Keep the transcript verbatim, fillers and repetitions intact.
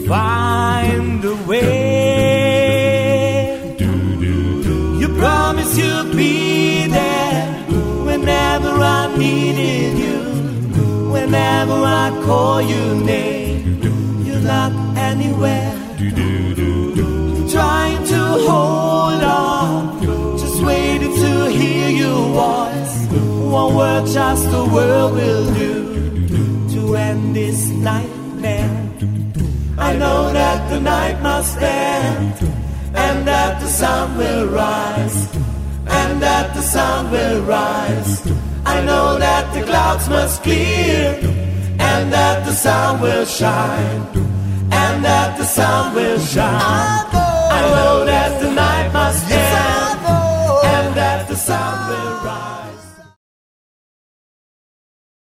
find a way. You promise you'll be there whenever I needed you, whenever I call your name. You're not anywhere, trying to hold on, just waiting to hear your voice. One word just the world will do to end this nightmare. I know that the night must end, and that the sun will rise, and that the sun will rise. I know that the clouds must clear, and that the sun will shine, and that the sun will shine. I know that the night must end, and that the sun will rise.